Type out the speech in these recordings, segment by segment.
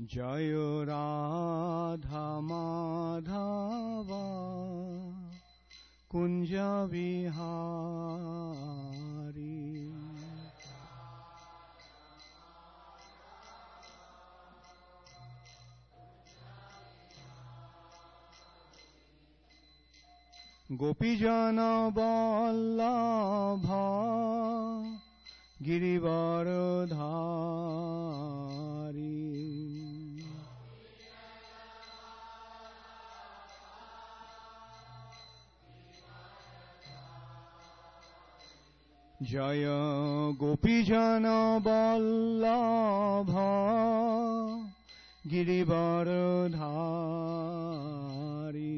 জয় রাধা মাধব কুঞ্জ বিহারী। গোপীজন বল্লভ গিরিবরধারী। জয় গোপীজন বল্লভ গিরিবরধারী।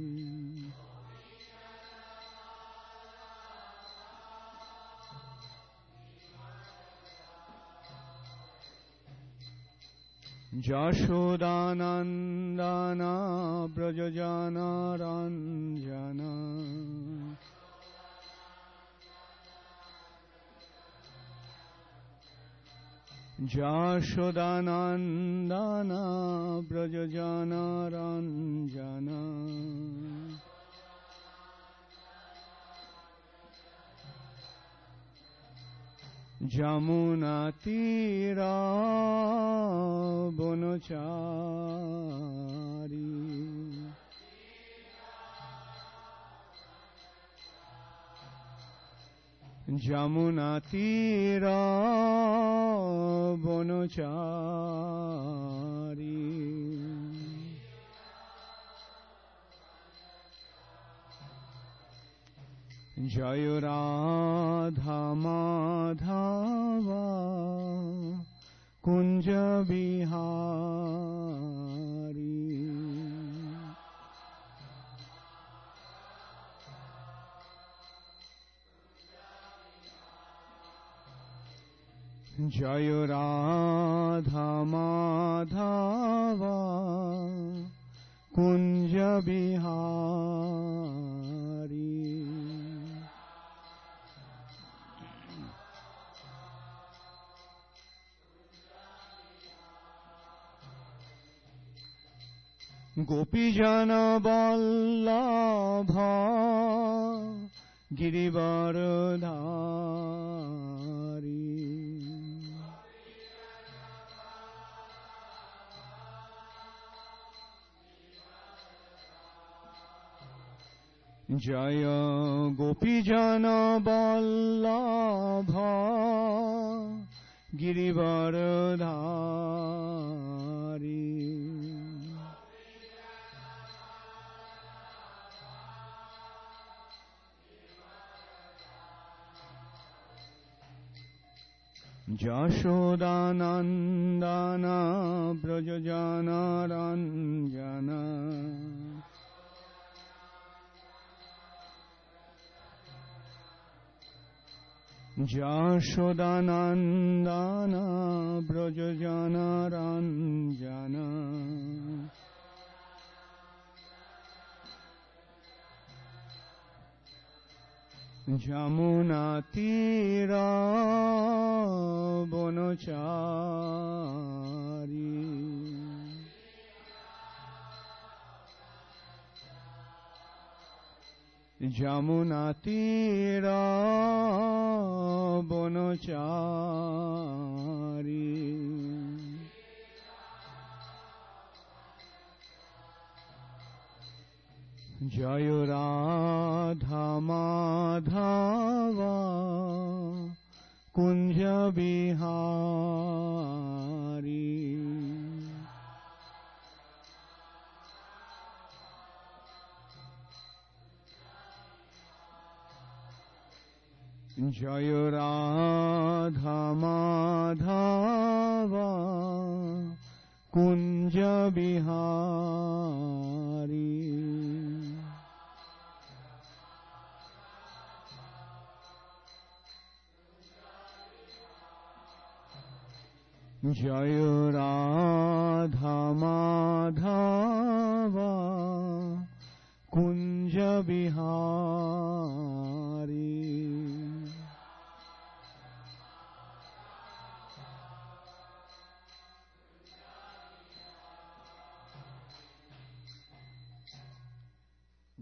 যশোদানন্দন ব্রজজন রঞ্জন। যশোদানন্দন ব্রজজন রঞ্জন। যমুনা তীর বনচারী। যমুনা তীর বনচারী। জয় রাধা মাধব কুঞ্জ বিহারী। জয় রাধা মাধব কুঞ্জ বিহারী। গোপীজন বল্লভ গিরিবরধারী। জয় গোপীজন বল্লভ গিরিবরধারী। যশোদানন্দন ব্রজজন রঞ্জন। যশোদানন্দন ব্রজজন রঞ্জন। যমুনা তীর বনচারী। যমুনা তীর বনচারী। জয় রাধা মাধব কুঞ্জ বিহারী। জয় রাধা মাধব কুঞ্জ বিহারী। জয় রাধা মাধব কুঞ্জ বিহারী।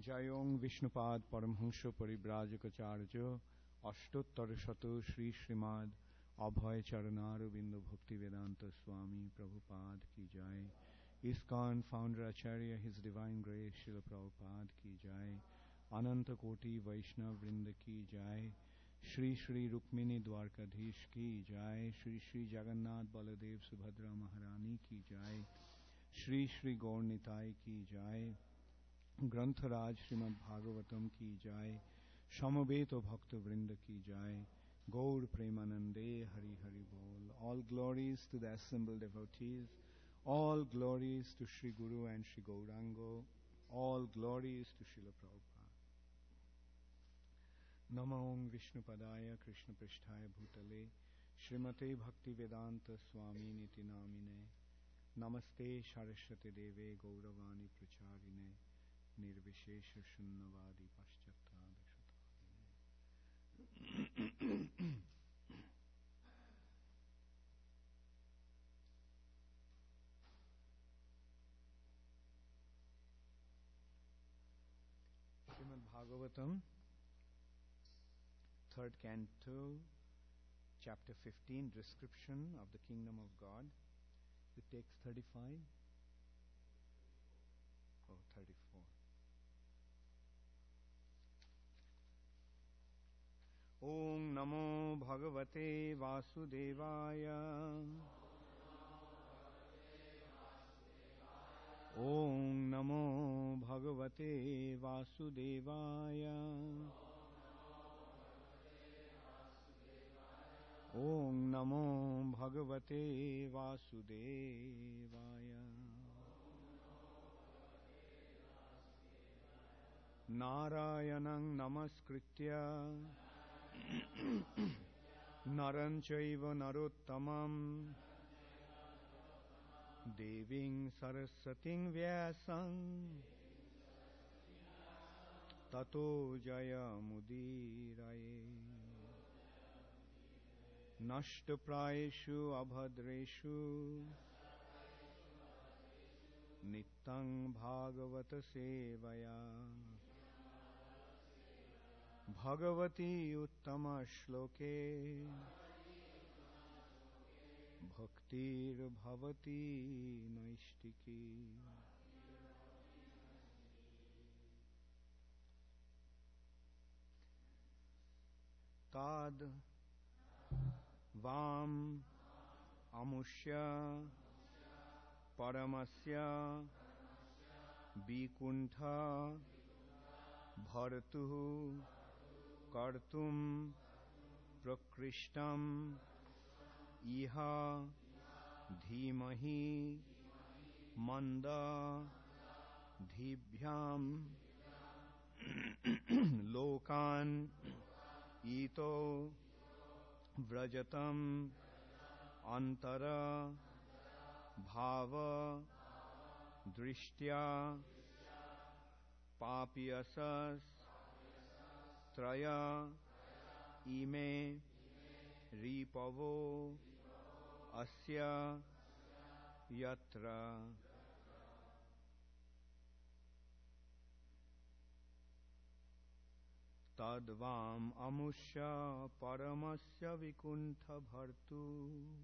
जयों विष्णुपाद परमहंस परिव्राजकाचार्य अष्टोत्तर शत श्री श्रीमद अभय चरणारविंद भक्ति वेदांत स्वामी प्रभुपाद की जय। ISKCON founder Acharya his divine grace Srila Prabhupada की जय। अनंत कोटि वैष्णव वृंद की जय। श्री श्री रुक्मिणी द्वारकाधीश की जय। श्री श्री जगन्नाथ बलदेव सुभद्रा महारानी की जय। श्री श्री गौर निताई की जय। ग्रंथराज श्रीमद् भागवतम की जय। समवेत भक्त वृंद की जय। गौर प्रेमानंदे हरि हरि बोल। All glories to the assembled devotees. All glories to Sri Guru and Sri Gaurango. All glories to Srila Prabhupada. Namo Vishnu Padaya Krishna Pristhaya Bhutale Srimate Bhakti Vedanta Swami Niti Namine. Namaste Saraswati Deve Gauravani Pracharine. निर्विशेष शून्यवादी पश्चात्ताद Srimad Bhagavatam, 3rd canto, chapter 15, description of the kingdom of God. It takes 35. Oh, 34. Om Namo Bhagavate Vasudevaya. Om Namo Bhagavate Vasudevaya. Om Namo Bhagavate Vasudevaya. Narayanang Namaskritya Naranchaiva Narottamam Deving Sarasating Vyasam Tato Jaya Mudiraye Nashtaprayeshu Abhadreshu Nittang Bhagavata Sevaya Bhagavati Uttama Shloke Bhaktir Bhavati Naistiki. Tad Vam Amushya Paramasya Bikuntha Bharatuhu Kartum Prakrishtam Iha Dhimahi Manda Dhibhyam Lokan Ito Vrajatam Antara Bhava Drishtya Papiyasas Traya Ime Ripavo Asya Yatra. Tadvam Amusya Paramasya Vikuntha Bhartu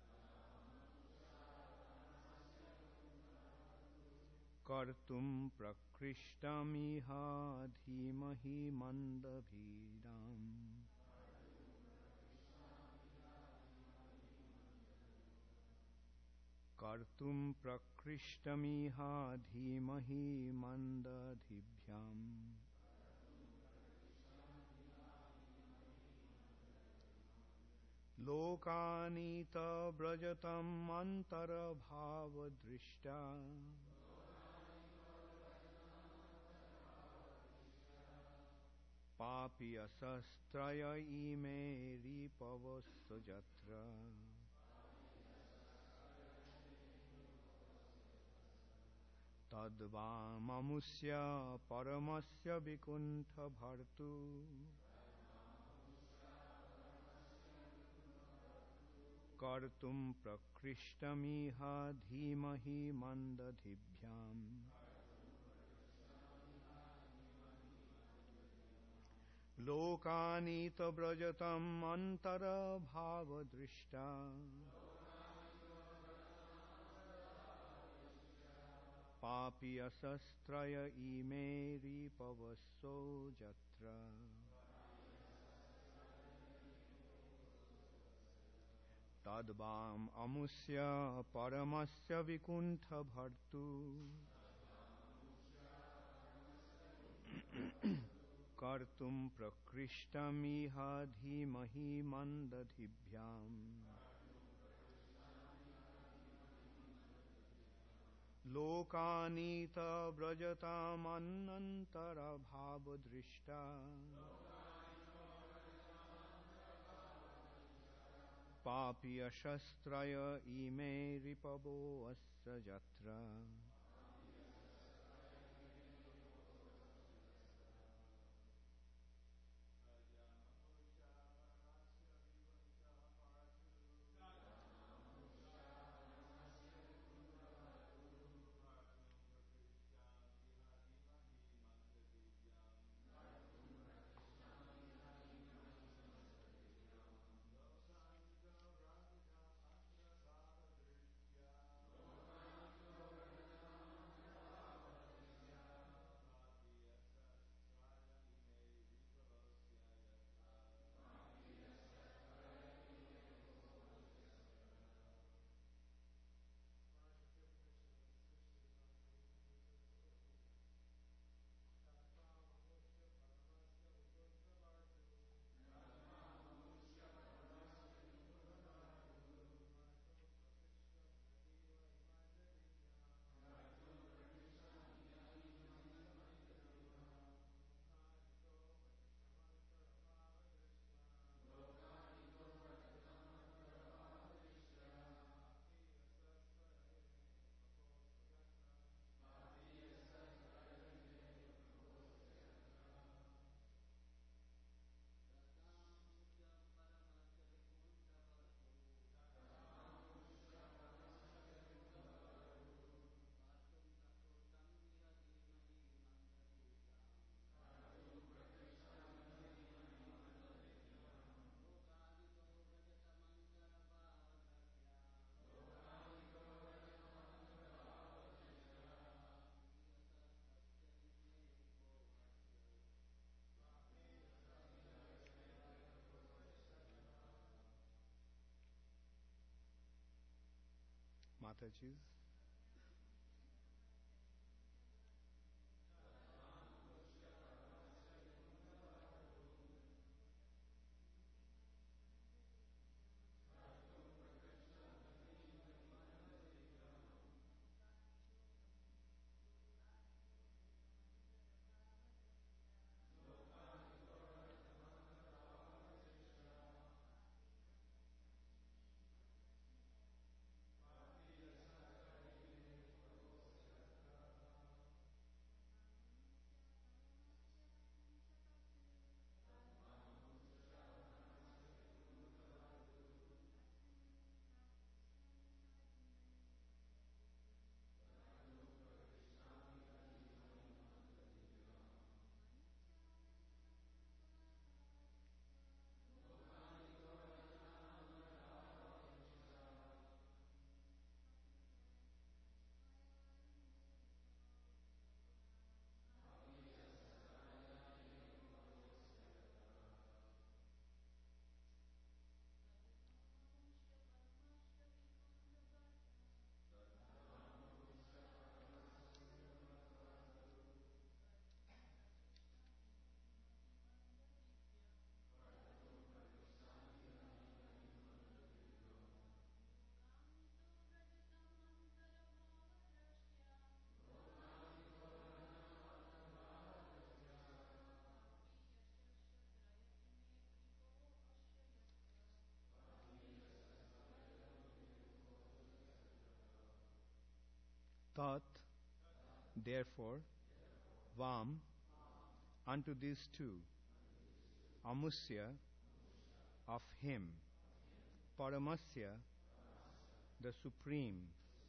Kartum Prakrishtam Dhimahi Mandabhidam. Kartum Prakrishtam Dhimahi Mandadhibhyam. Lokanita Brajatam Antara Bhava Drishta Papiyasastraya ime ripavasajatra. Tadvamamusya paramasya vikuntha bhartu kartum prakristamiha dhimahi mandadhibhyam. लोकानीत व्रजतम अंतर भाव दृष्टा पापीयशस्त्रय इमे रिपवस्सो जत्र तद्वाम अमुष्य परमस्य विकुंठ भर्तु कर्तुम प्रकृष्टमिह धीमहि मंदधिभ्याम् लोकानीत व्रजतामन्नन्तर भाव दृष्टा पापीयशस्त्रय इमे रिपवो अस्य जत्र Mataji. Tat, therefore, Vam, unto these two, Amusya, of him, Paramasya, the supreme,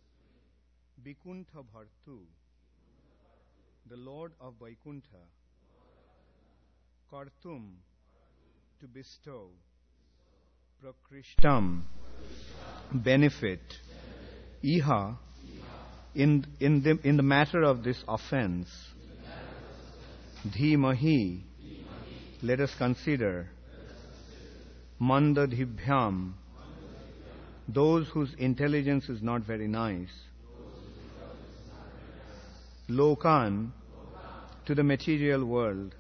Vaikuntha Bhartu, the Lord of Vaikuntha, Kartum, to bestow. Prakrishtam, benefit. Iha, in the matter of this offense. Dhimahi, let us consider. Mandadhibhyam, those whose intelligence is not very nice. Lokan, to the material world.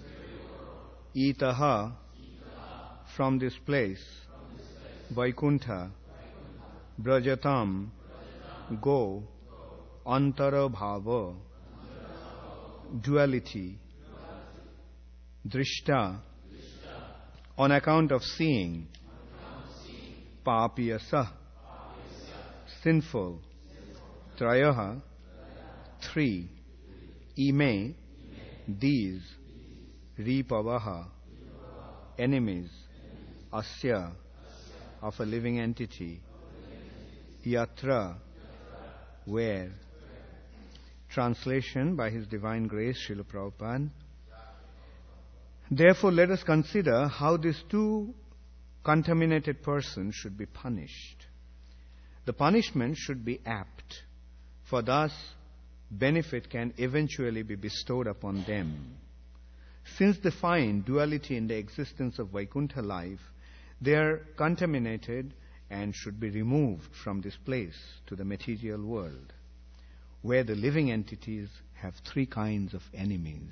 Itaha, from this place. Vaikuntha, Brajatam, go. Antara bhava, duality. Drishta, on account of seeing. Papiyasa, sinful. Trayaha, three. Ime, these. Ripavaha, enemies. Asya, of a living entity. Yatra, where. Translation by His Divine Grace, Srila Prabhupada. Therefore, let us consider how these two contaminated persons should be punished. The punishment should be apt, for thus benefit can eventually be bestowed upon them. Since they find duality in the existence of Vaikuntha life, they are contaminated and should be removed from this place to the material world, where the living entities have three kinds of enemies.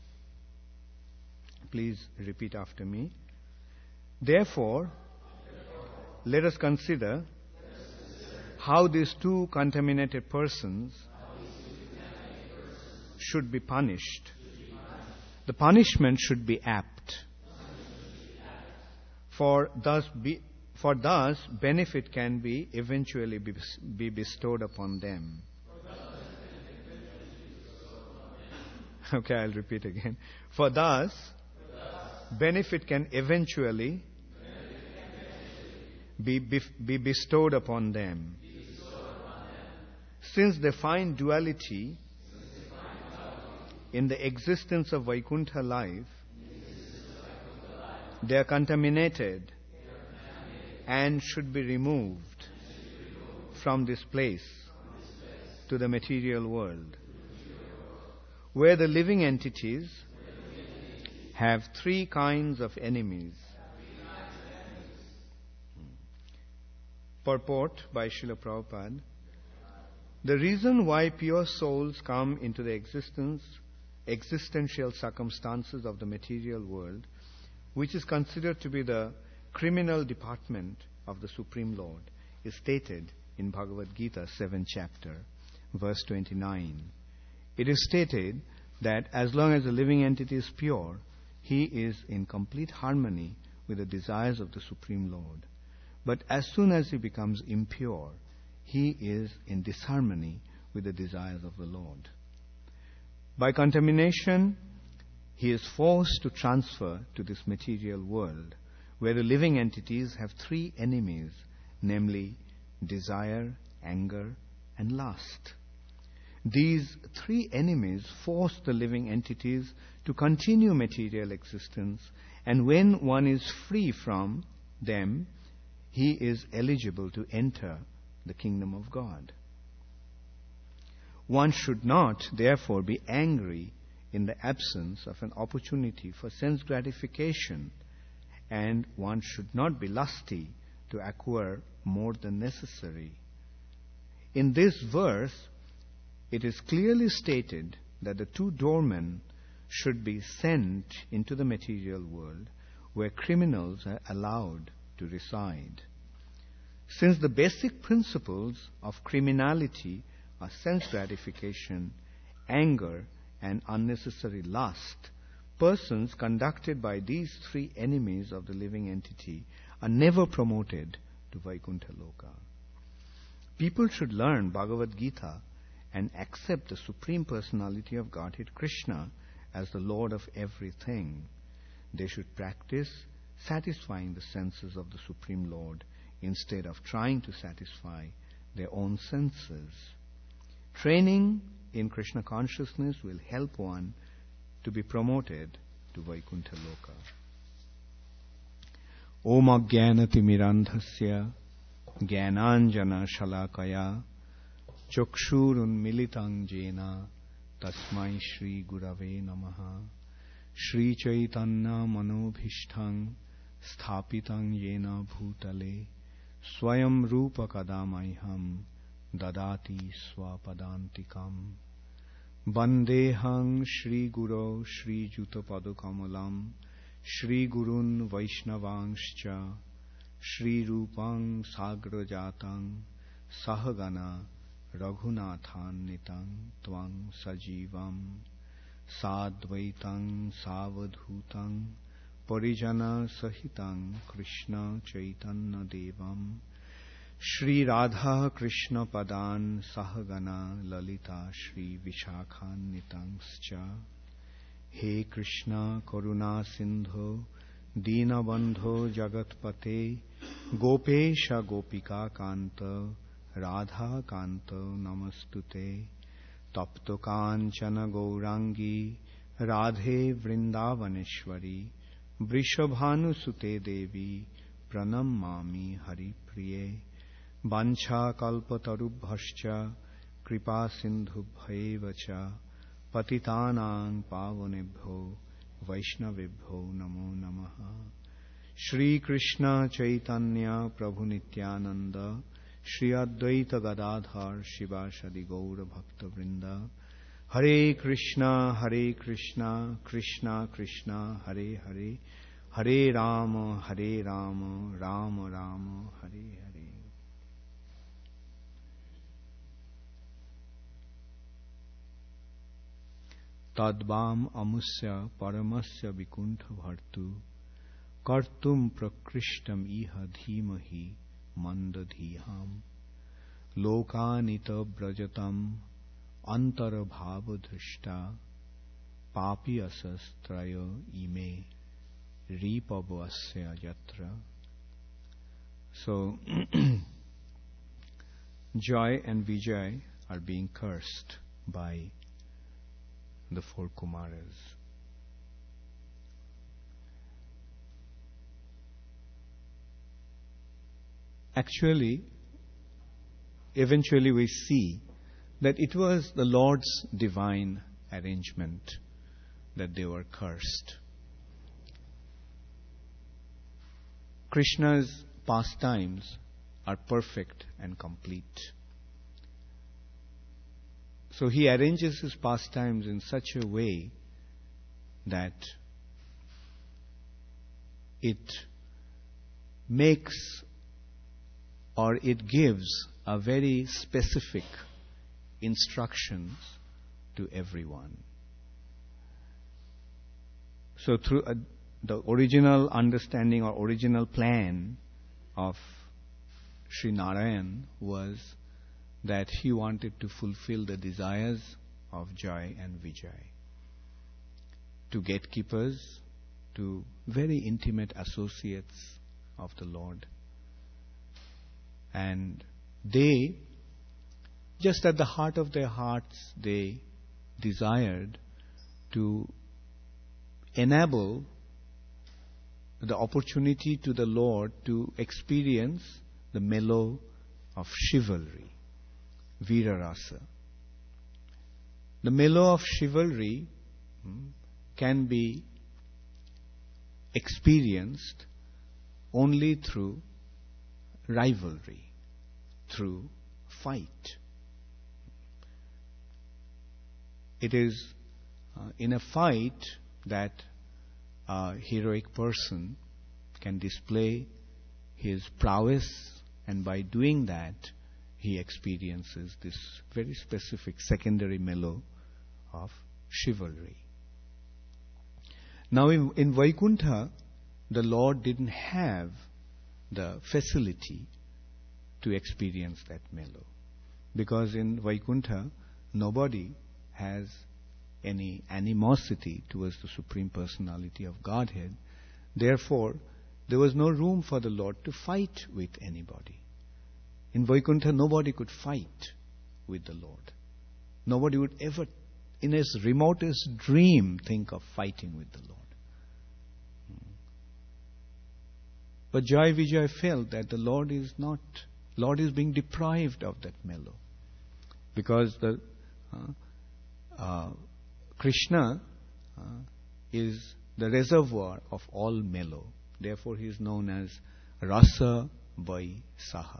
Please repeat after me. Therefore, let us consider how these two contaminated persons should be punished. The punishment should be apt, for thus benefit can be eventually be bestowed upon them. Okay, I'll repeat again. For thus, benefit can eventually be bestowed upon them. Since they find duality in the existence of Vaikuntha life, they are contaminated and should be removed from this place to the material world, where the living entities have three kinds of enemies. Purport by Srila Prabhupada. The reason why pure souls come into the existential circumstances of the material world, which is considered to be the criminal department of the Supreme Lord, is stated in Bhagavad Gita, 7th chapter, verse 29. It is stated that as long as the living entity is pure, he is in complete harmony with the desires of the Supreme Lord. But as soon as he becomes impure, he is in disharmony with the desires of the Lord. By contamination, he is forced to transfer to this material world, where the living entities have three enemies, namely desire, anger, and lust. These three enemies force the living entities to continue material existence, and when one is free from them, he is eligible to enter the kingdom of God. One should not, therefore, be angry in the absence of an opportunity for sense gratification, and one should not be lusty to acquire more than necessary. In this verse, it is clearly stated that the two doormen should be sent into the material world, where criminals are allowed to reside. Since the basic principles of criminality are sense gratification, anger, and unnecessary lust, persons conducted by these three enemies of the living entity are never promoted to Vaikuntha Loka. People should learn Bhagavad Gita and accept the Supreme Personality of Godhead Krishna as the Lord of everything. They should practice satisfying the senses of the Supreme Lord instead of trying to satisfy their own senses. Training in Krishna consciousness will help one to be promoted to Vaikuntha Loka. Om Ajnanatimirandhasya Jnananjana Shalakaya Chakshurunmilitang Jena Tasmai Shri Gurave Namaha. Shri Chaitanya Manobhishthang Sthapitang Yena Bhutale Swayam Rupa Kadamaiham Dadati Swapadantikam. Vandehang Shri Guru Shri Juta Padukamalam Shri Gurun Vaishnavangscha Shri Rupang Sagrajatang Sahagana Raghunathan Nitang Twang Sajivam Sadvaitang Savadhutang Parijana Sahitang Krishna Chaitanya Devam Shri Radha Krishna Padan Sahagana Lalita Shri Vishakhan Nitangscha. He Krishna Karuna Sindho Deenabandho Jagatpate Gopesha Gopika Kanta Radha Kanta Namastute Tapto Kanchana Gaurangi Radhe Vrindavaneshwari Vrishabhanu Sute Devi Pranamami Hari Priye Vancha Kalpatarubhascha Kripa Sindhubhaivacha Patitanang Pavanebho Vaishnavibho Namo Namaha. Shri Krishna Chaitanya Prabhu Nityananda Shri Advaita Gadadhar Shivashadi Gaura Bhakta Vrinda. Hare Krishna Krishna Krishna Hare Hare Hare Rama Rama Rama Hare Hare. Tadvam amusya paramasya vikuntha bhartu kartum prakrishtam iha dhimahi mandadhiham lokanita brajatam antara bhavadhrishta papi asastraya ime ripavasya yatra. So, Joy and Vijay are being cursed by the four Kumaras. Actually, eventually we see that it was the Lord's divine arrangement that they were cursed. Krishna's pastimes are perfect and complete. So he arranges his pastimes in such a way that it makes or it gives a very specific instructions to everyone. So through the original understanding or original plan of Sri Narayan was that he wanted to fulfill the desires of Joy and Vijay, to gatekeepers, to very intimate associates of the Lord. And they, just at the heart of their hearts, they desired to enable the opportunity to the Lord to experience the mellow of chivalry, Virarasa. The mellow of chivalry can be experienced only through rivalry, through fight. It is in a fight that a heroic person can display his prowess, and by doing that he experiences this very specific secondary mellow of chivalry. Now in Vaikuntha, the Lord didn't have the facility to experience that mellow, because in Vaikuntha nobody has any animosity towards the Supreme Personality of Godhead. Therefore, there was no room for the Lord to fight with anybody. In Vaikuntha, nobody could fight with the Lord. Nobody would ever, in his remotest dream, think of fighting with the Lord. But Jai Vijay felt that the Lord is being deprived of that mellow. Because the Krishna is the reservoir of all mellow. Therefore he is known as Rasa Vai Saha.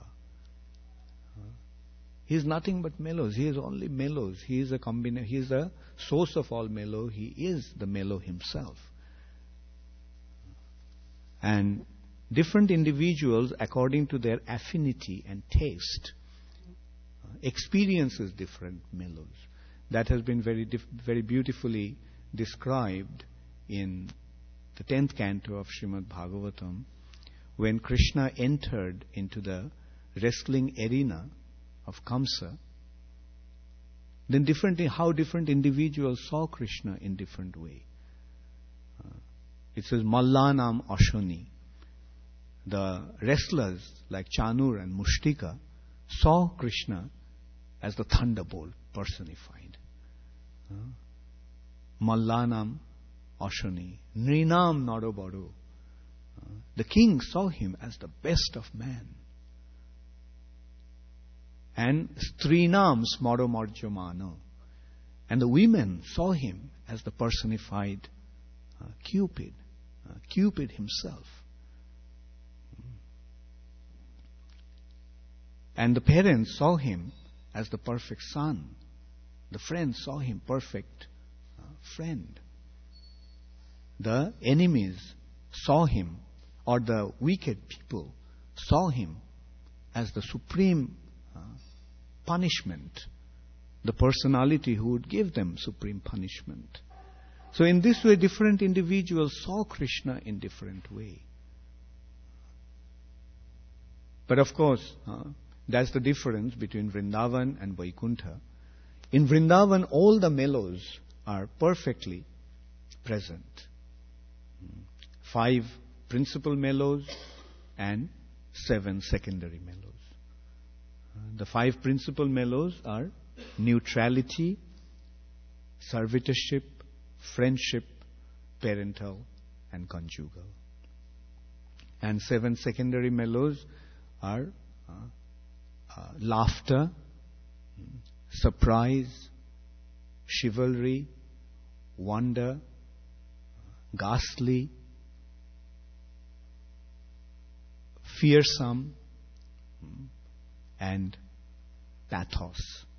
He is nothing but mellows. He is only mellows. He is He is the source of all mellow. He is the mellow himself. And different individuals, according to their affinity and taste, experiences different mellows. That has been very beautifully described in the 10th canto of Srimad Bhagavatam, when Krishna entered into the wrestling arena of Kamsa. Then how different individuals saw Krishna in different way. It says Mallanam Ashoni. The wrestlers like Chanur and Mushtika saw Krishna as the thunderbolt personified. Mallanam Ashoni. Nrinam Narobaro. The king saw him as the best of man. And Strinam Smaromarjamano. And the women saw him as the personified Cupid. Cupid himself. And the parents saw him as the perfect son. The friends saw him perfect friend. The enemies saw him, or the wicked people saw him as the supreme punishment, the personality who would give them supreme punishment. So in this way, different individuals saw Krishna in different way. But of course, that's the difference between Vrindavan and Vaikuntha. In Vrindavan, all the mellows are perfectly present. 5 principal mellows and 7 secondary mellows. The 5 principal mellows are neutrality, servitorship, friendship, parental, and conjugal. And 7 secondary mellows are laughter, surprise, chivalry, wonder, ghastly, fearsome, and pathos.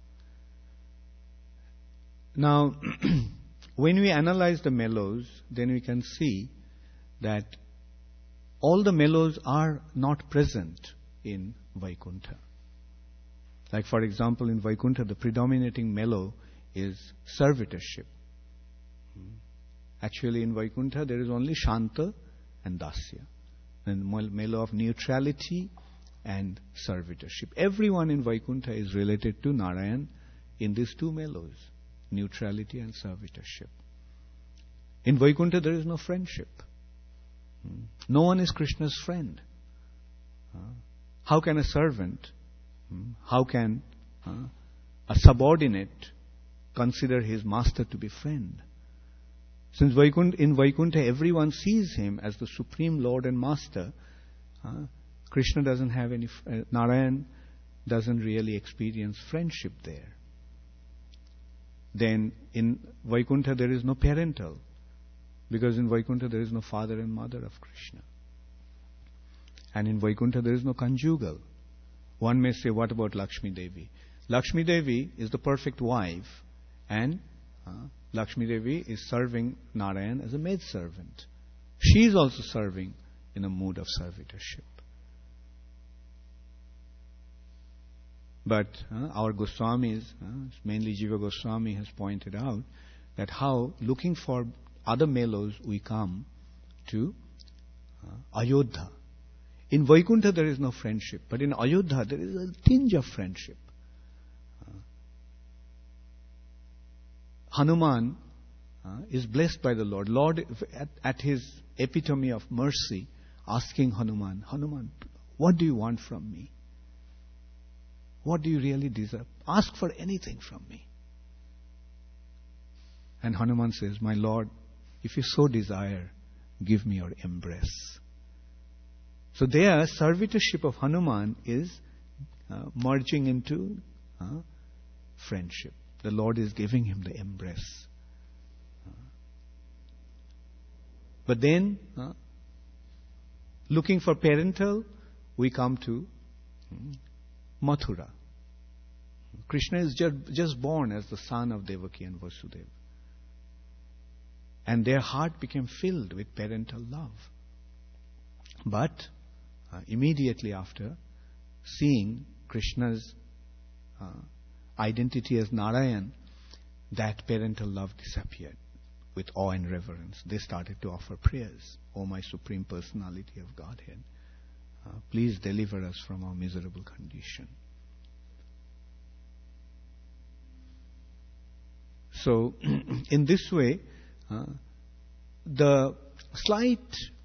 Now, when we analyze the mellows, then we can see that all the mellows are not present in Vaikuntha. Like for example, in Vaikuntha, the predominating mellow is servitorship. Actually, in Vaikuntha, there is only Shanta and Dasya. And mellow of neutrality and servitorship. Everyone in Vaikuntha is related to Narayan in these 2 mellows, neutrality and servitorship. In Vaikuntha, there is no friendship. No one is Krishna's friend. How can a servant, how can a subordinate consider his master to be friend? Since in Vaikuntha everyone sees him as the supreme Lord and Master, Krishna doesn't have any, Narayan doesn't really experience friendship there. Then in Vaikuntha there is no parental, because in Vaikuntha there is no father and mother of Krishna. And in Vaikuntha there is no conjugal. One may say, what about Lakshmi Devi? Lakshmi Devi is the perfect wife, and Lakshmi Devi is serving Narayan as a maidservant. She is also serving in a mood of servitorship. But our Goswamis, mainly Jiva Goswami, has pointed out that how, looking for other mellows, we come to Ayodhya. In Vaikuntha there is no friendship, but in Ayodhya there is a tinge of friendship. Hanuman is blessed by the Lord. Lord, at his epitome of mercy, asking Hanuman, Hanuman, what do you want from me? What do you really deserve? Ask for anything from me. And Hanuman says, my Lord, if you so desire, give me your embrace. So their servitorship of Hanuman is merging into friendship. The Lord is giving him the embrace. But then, looking for parental, we come to Mathura. Krishna is just born as the son of Devaki and Vasudeva. And their heart became filled with parental love. But immediately after seeing Krishna's identity as Narayan, that parental love disappeared. With awe and reverence, they started to offer prayers. O my Supreme Personality of Godhead, please deliver us from our miserable condition. So, in this way, the slight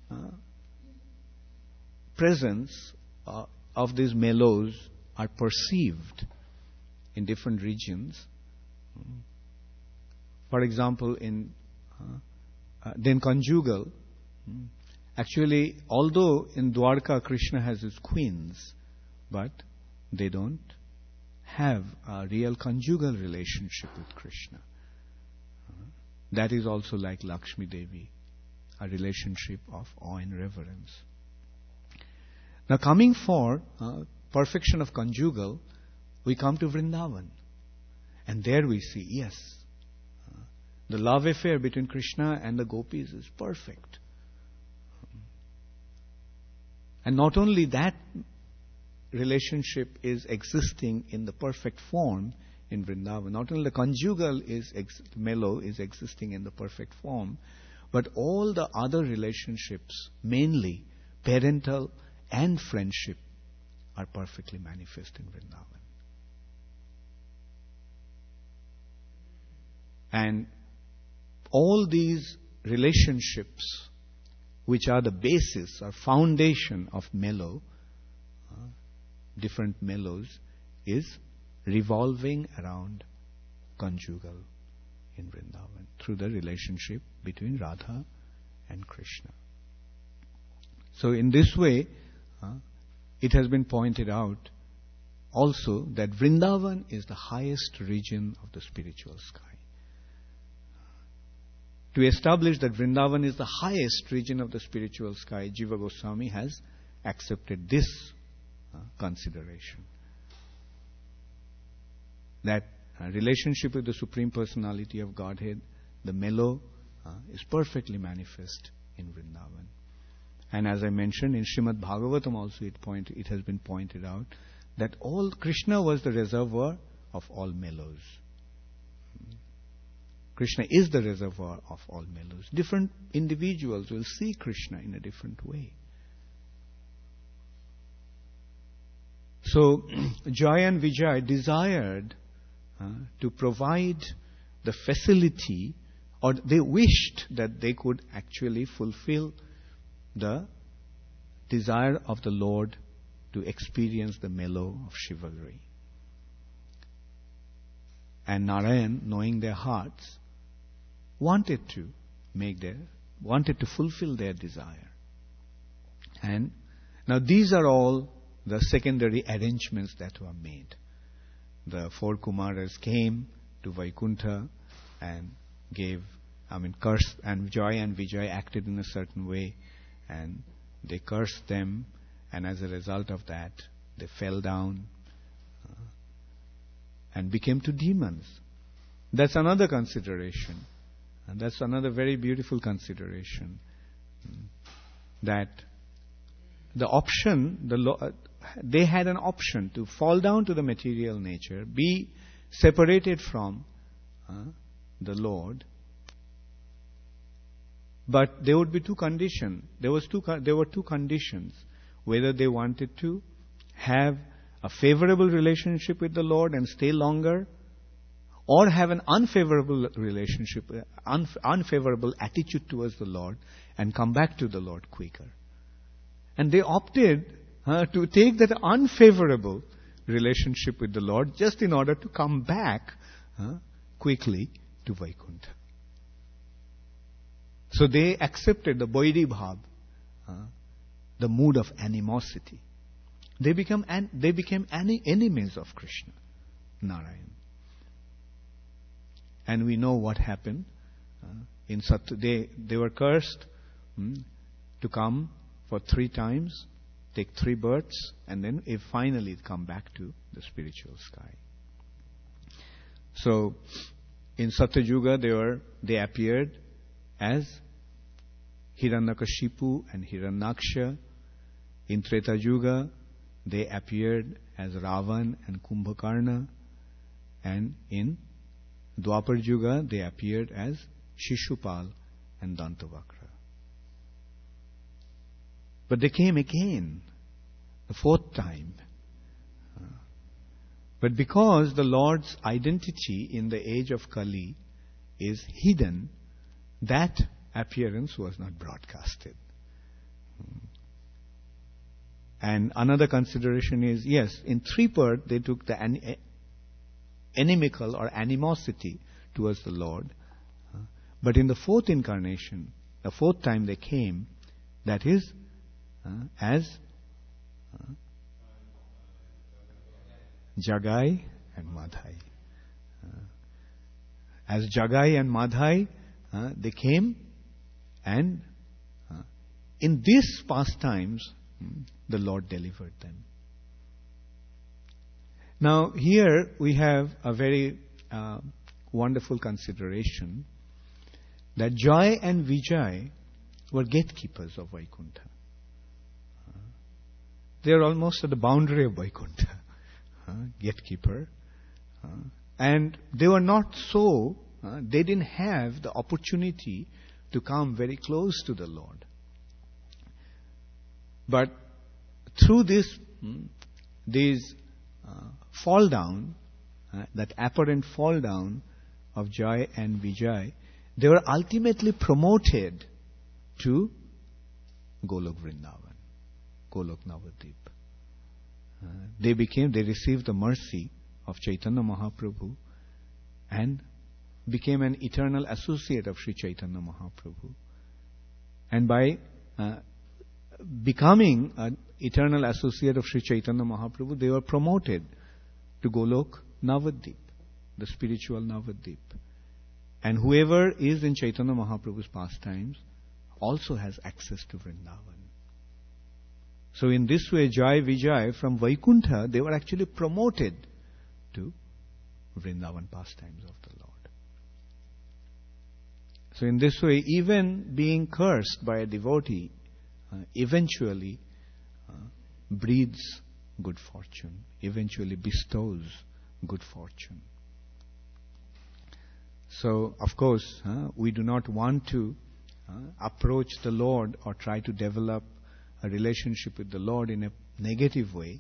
presence of these mellows are perceived in different regions. For example, then conjugal. Actually, although in Dwarka Krishna has his queens, but they don't have a real conjugal relationship with Krishna. That is also like Lakshmi Devi, a relationship of awe and reverence. Now coming for perfection of conjugal, we come to Vrindavan. And there we see, yes, the love affair between Krishna and the gopis is perfect. And not only that relationship is existing in the perfect form in Vrindavan, not only the conjugal mellow is existing in the perfect form, but all the other relationships, mainly parental and friendship, are perfectly manifest in Vrindavan. And all these relationships, which are the basis or foundation of mellow, different mellows, is revolving around conjugal in Vrindavan through the relationship between Radha and Krishna. So in this way, it has been pointed out also that Vrindavan is the highest region of the spiritual sky. To establish that Vrindavan is the highest region of the spiritual sky, Jiva Goswami has accepted this consideration. That relationship with the Supreme Personality of Godhead, the mellow, is perfectly manifest in Vrindavan. And as I mentioned, in Srimad Bhagavatam also it has been pointed out that all Krishna was the reservoir of all mellows. Krishna is the reservoir of all mellows. Different individuals will see Krishna in a different way. So, Jaya and Vijay desired to provide the facility, or they wished that they could actually fulfill the desire of the Lord to experience the mellow of chivalry. And Narayan, knowing their hearts, wanted to fulfill their desire. And now these are all the secondary arrangements that were made. The four Kumaras came to Vaikuntha and cursed, and Joy and Vijay acted in a certain way, and they cursed them, and as a result of that, they fell down and became two demons. That's another consideration. And that's another very beautiful consideration. That the option, they had an option to fall down to the material nature, be separated from the Lord. But there would be two conditions. There were two conditions. Whether they wanted to have a favorable relationship with the Lord and stay longer, or have an unfavorable relationship, unfavorable attitude towards the Lord and come back to the Lord quicker. And they opted to take that unfavorable relationship with the Lord just in order to come back quickly to Vaikuntha. So they accepted the Vaidhi Bhav, the mood of animosity. They became enemies of Krishna, Narayan. And we know what happened. In Satya, they were cursed to come for 3 times, take 3 births, and then finally come back to the spiritual sky. So, in Satya Yuga, they appeared as Hiranyakashipu and Hiranyaksha. In Treta Yuga, they appeared as Ravan and Kumbhakarna. And in Dwapar Yuga, they appeared as Shishupal and Dantavakra. But they came again, the 4th time. But because the Lord's identity in the age of Kali is hidden, that appearance was not broadcasted. And another consideration is, yes, in 3 births they took the inimical or animosity towards the Lord. But in the 4th incarnation, the 4th time they came, that is as Jagai and Madhai. As Jagai and Madhai, they came, and in these pastimes, the Lord delivered them. Now, here we have a very wonderful consideration that Jai and Vijay were gatekeepers of Vaikuntha. They are almost at the boundary of Vaikuntha. Gatekeeper. And they were not so, they didn't have the opportunity to come very close to the Lord. But through this fall down, that apparent fall down of Jai and Vijay, they were ultimately promoted to Golok Vrindavan, Golok Navadvip. They received the mercy of Chaitanya Mahaprabhu and became an eternal associate of Sri Chaitanya Mahaprabhu. And by becoming an eternal associate of Sri Chaitanya Mahaprabhu, they were promoted to Golok Navadvip, the spiritual Navadvip. And whoever is in Chaitanya Mahaprabhu's pastimes also has access to Vrindavan. So in this way, Jai Vijay from Vaikuntha, they were actually promoted to Vrindavan pastimes of the Lord. So in this way, even being cursed by a devotee eventually breeds good fortune, eventually bestows good fortune. So, of course, we do not want to approach the Lord or try to develop a relationship with the Lord in a negative way.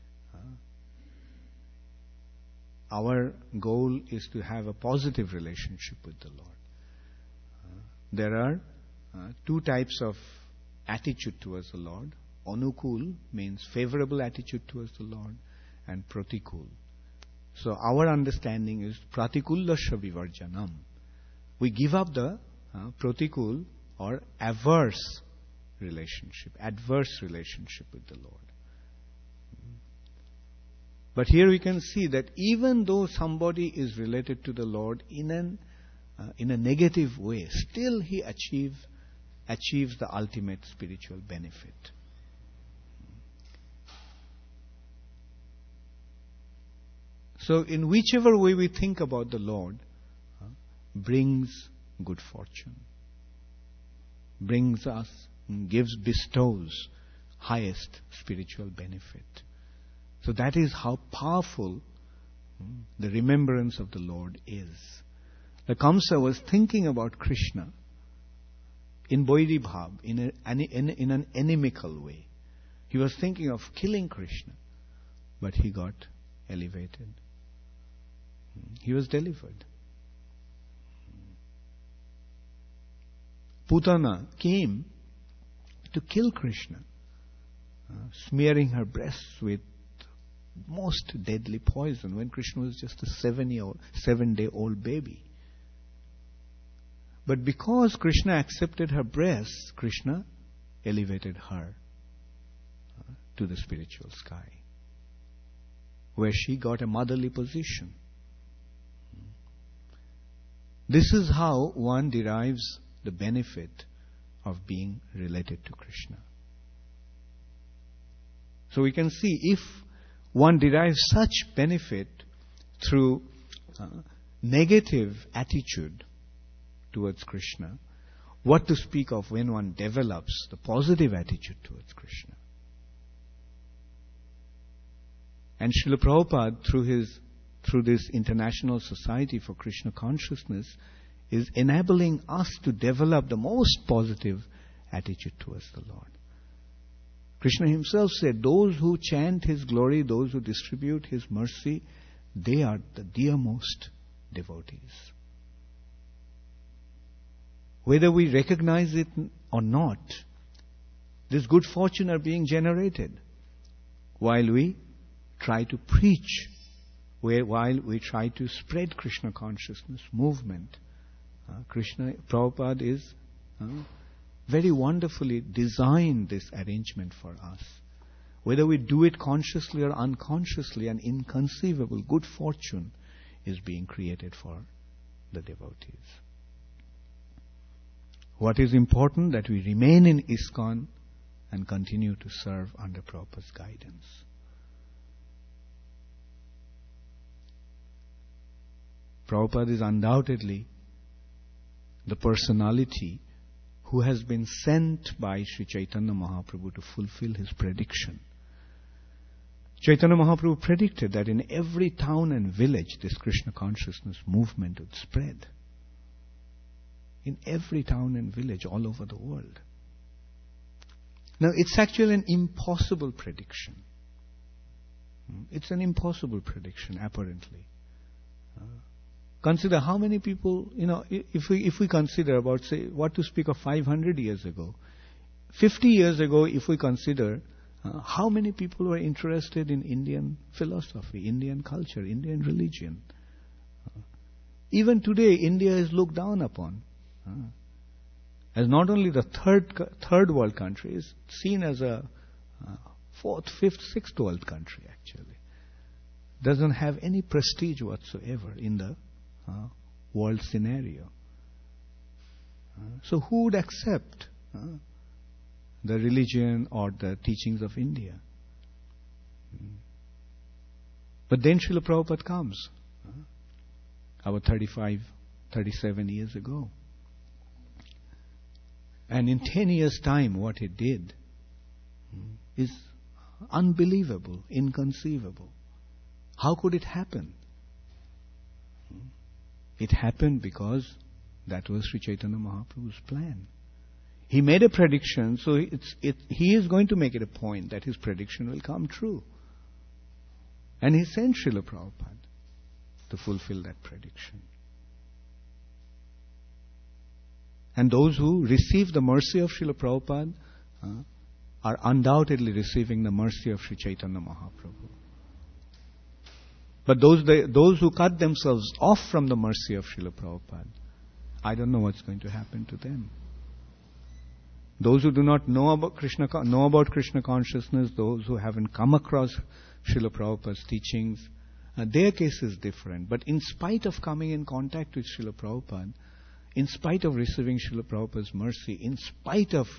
Our goal is to have a positive relationship with the Lord. There are 2 types of attitude towards the Lord. Anukul means favorable attitude towards the Lord, and Pratikul. So our understanding is Pratikullasya Vivarjanam. We give up the Pratikul or adverse relationship with the Lord. But here we can see that even though somebody is related to the Lord in a negative way, still he achieves the ultimate spiritual benefit. So in whichever way we think about the Lord, brings good fortune, brings us, bestows highest spiritual benefit. So that is how powerful the remembrance of the Lord is. The Kamsa was thinking about Krishna in Boiri Bhav, in an inimical way. He was thinking of killing Krishna, but he got elevated. He was delivered. Putana came to kill Krishna, smearing her breasts with most deadly poison when Krishna was just a 7-day-old baby. But because Krishna accepted her breasts, Krishna elevated her to the spiritual sky, where she got a motherly position. This is how one derives the benefit of being related to Krishna. So we can see, if one derives such benefit through negative attitude towards Krishna, what to speak of when one develops the positive attitude towards Krishna? And Srila Prabhupada, through this International Society for Krishna Consciousness, is enabling us to develop the most positive attitude towards the Lord. Krishna himself said, those who chant His glory, those who distribute His mercy, they are the dearmost devotees. Whether we recognize it or not, this good fortune are being generated while we try to preach, while we try to spread Krishna consciousness movement. Prabhupada is very wonderfully designed this arrangement for us. Whether we do it consciously or unconsciously, an inconceivable good fortune is being created for the devotees. What is important? That we remain in ISKCON and continue to serve under Prabhupada's guidance. Prabhupada is undoubtedly the personality who has been sent by Sri Chaitanya Mahaprabhu to fulfill his prediction. Chaitanya Mahaprabhu predicted that in every town and village this Krishna consciousness movement would spread. In every town and village all over the world. Now, it's actually an impossible prediction. It's an impossible prediction, apparently. Consider how many people, if we consider about, say, what to speak of 500 years ago. 50 years ago, if we consider how many people were interested in Indian philosophy, Indian culture, Indian religion. Even today, India is looked down upon. As not only the third world country, is seen as a fourth, fifth, sixth world country actually. Doesn't have any prestige whatsoever in the world scenario. So who would accept the religion or the teachings of India? But then Srila Prabhupada comes, about 37 years ago. And in 10 years' time, what he did is unbelievable, inconceivable. How could it happen? It happened because that was Sri Chaitanya Mahaprabhu's plan. He made a prediction, so he is going to make it a point that his prediction will come true. And he sent Srila Prabhupada to fulfill that prediction. And those who receive the mercy of Srila Prabhupada are undoubtedly receiving the mercy of Sri Chaitanya Mahaprabhu. But those who cut themselves off from the mercy of Srila Prabhupada, I don't know what's going to happen to them. Those who do not know about Krishna consciousness, those who haven't come across Srila Prabhupada's teachings, their case is different. But in spite of coming in contact with Srila Prabhupada, in spite of receiving Srila Prabhupada's mercy, in spite of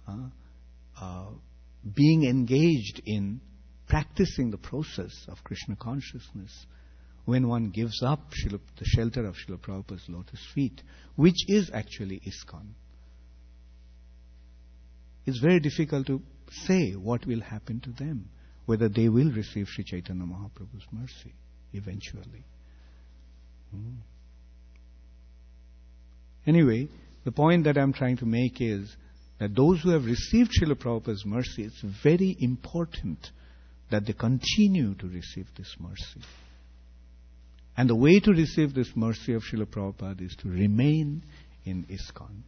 being engaged in practicing the process of Krishna consciousness, when one gives up the shelter of Srila Prabhupada's lotus feet, which is actually ISKCON, it's very difficult to say what will happen to them, whether they will receive Sri Chaitanya Mahaprabhu's mercy eventually. Anyway, the point that I'm trying to make is that those who have received Srila Prabhupada's mercy, it's very important that they continue to receive this mercy. And the way to receive this mercy of Srila Prabhupada is to remain in ISKCON.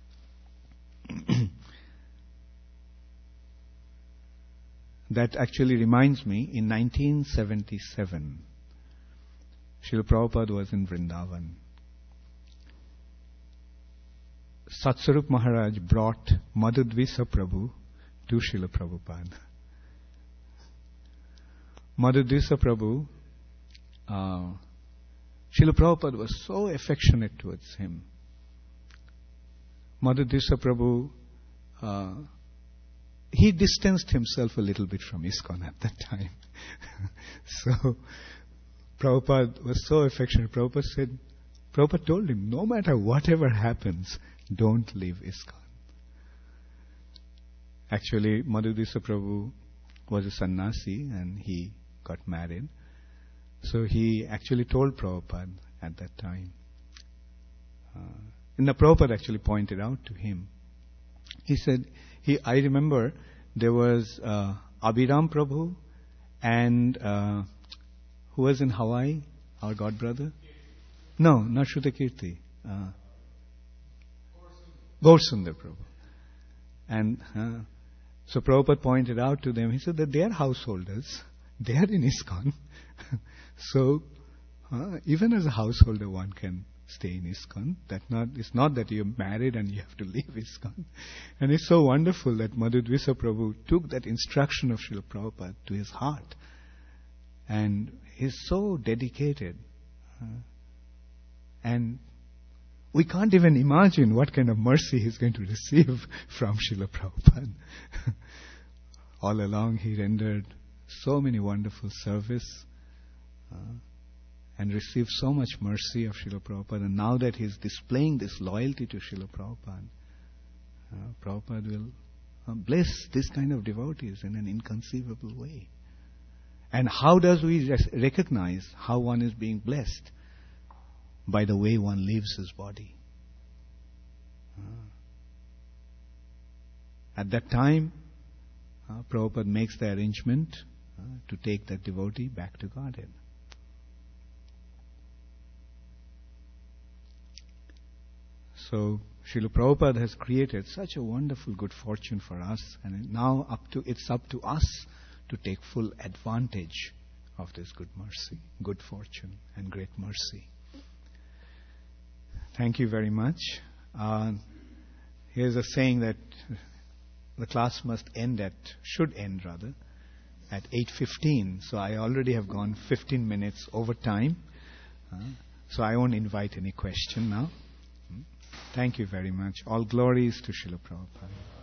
That actually reminds me, in 1977, Srila Prabhupada was in Vrindavan. Satsarup Maharaj brought Madhudvisa Prabhu to Srila Prabhupada. Madhudisa Prabhu, Srila Prabhupada was so affectionate towards him. Madhudisa Prabhu, he distanced himself a little bit from ISKCON at that time. So, Prabhupada was so affectionate. Prabhupada told him, no matter whatever happens, don't leave ISKCON. Actually, Madhudisa Prabhu was a sannyasi and he got married. So he actually told Prabhupada at that time. And the Prabhupada actually pointed out to him. He said, I remember there was Abhiram Prabhu and who was in Hawaii, our god brother? No, not Shrutakirti. Gaursundar Prabhu. And so Prabhupada pointed out to them, he said that they are householders. They are in ISKCON. So, even as a householder one can stay in ISKCON. It's not that you're married and you have to leave ISKCON. And it's so wonderful that Madhudvisa Prabhu took that instruction of Srila Prabhupada to his heart. And he's so dedicated. And we can't even imagine what kind of mercy he's going to receive from Srila Prabhupada. All along he rendered so many wonderful service and received so much mercy of Srila Prabhupada. And now that he's displaying this loyalty to Srila Prabhupada, Prabhupada will bless this kind of devotees in an inconceivable way. And how does we recognize how one is being blessed? By the way one leaves his body. At that time, Prabhupada makes the arrangement to take that devotee back to Godhead. So, Srila Prabhupada has created such a wonderful good fortune for us, and now it's up to us to take full advantage of this good mercy, good fortune, and great mercy. Thank you very much. Here's a saying that the class should end at 8:15. So I already have gone 15 minutes over time. So I won't invite any question now. Thank you very much. All glories to Srila Prabhupada.